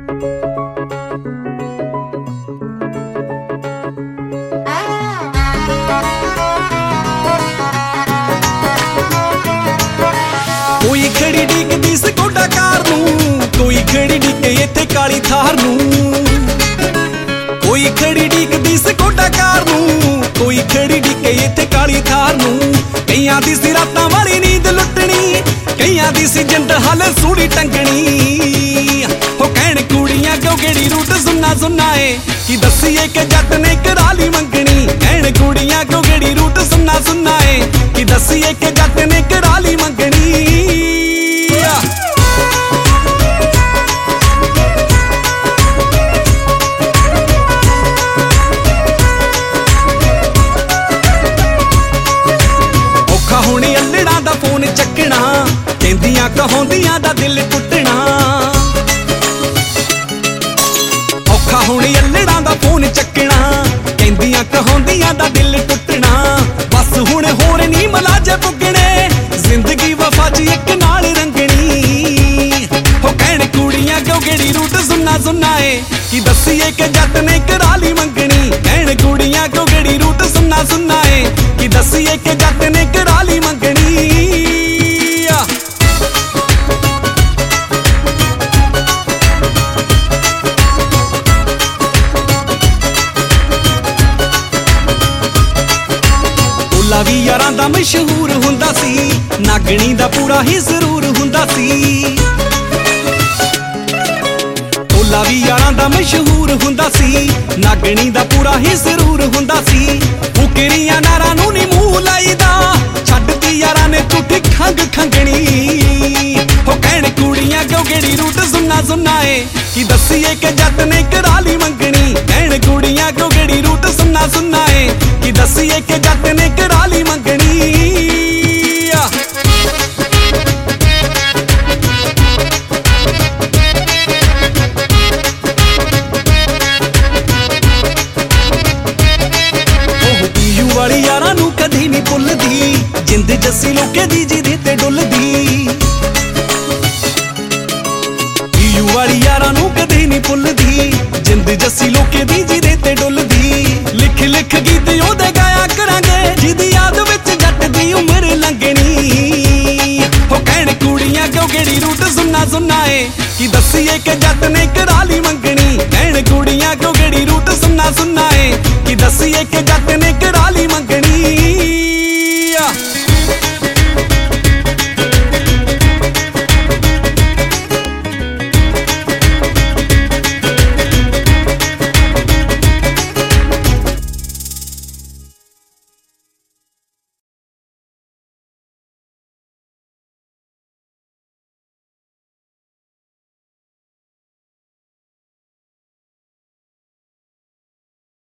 कोई खड़ी डिगदी स्कूटा कार नू, कोई खड़ी डिगे इत्थे काली थार नू। कोई खड़ी डिगदी स्कूटा कार नू, कोई खड़ी डिगे इत्थे काली थार नू। कईयां दी सी रातां वाली नींद लुटनी, कईयां दी सी जिंद हाले सूड़ी टंगनी। हो कहण कुड़ियां क्यों गेड़ी रूट सुनना सुनना है, कि दसीए कि जट ने कराली मंगनी। कहण कुड़ियां क्यों गेड़ी रूट सुनना सुनना है, कि दसीए कि जट ने कराली मंगनी। औखा होने अल्लड़ा दा फोन चकना, कहंदियां कहाउंदियां दा दिल टुटना। औखा होने अल्लड़ा दा फोन चकना, कहंदियां कहाउंदियां दा दिल टुटना। बस हुण होर नी मलाजे पुगणे, जिंदगी वफा च इक नाल रंगनी। हो कहण कुड़ियां क्यों गेड़ी रूट सुनना सुनना है, कि दसीए कि जट ने कराली मंगनी। कहण कुड़ियां क्यों गेड़ी रूट सुनना सुनना है, कि दसीए कि जट ने कराली मंगनी। ढोला भी यारां दा मशहूर हुंदा सी, नागणी दा पूरा ही जरूर हुंदा सी। ढोला भी यारां दा मशहूर हुंदा सी, नागणी दा पूरा ही जरूर हुंदा सी। फुकरियां नारां नूं नी मूंह लाईदा, छड्डदी यारां ने झूठी खंग खंगणी। हो कहण कुड़ियां क्यों गेड़ी रूट सुनना सुनना है, कि दसीए कि जट ने कराली मंगनी। कहण कुड़ियां क्यों गेड़ी रूट सुनना सुनना है, कि दसीए कि जट ने कराली मंगनी। वाली यारां नूं कदी नी भुलदी, जिंद जस्सी लोके दी जिदे ते डुलदी। पीयू वाली यारां नूं कदी नी भुलदी, जिंद जस्सी लोके दी जिदे ते डुलदी। लिख लिख गीत ओदे गाया करांगे, जिदी याद विच जट दी उमर लंघनी। हो कहण कुड़ियां क्यों गेड़ी रूट सुनना सुनना है, कि दसीए कि जट ने कराली मंगनी। कहण कुड़ियां क्यों गेड़ी रूट सुनना सुनना है, कि दसीए कि जट ने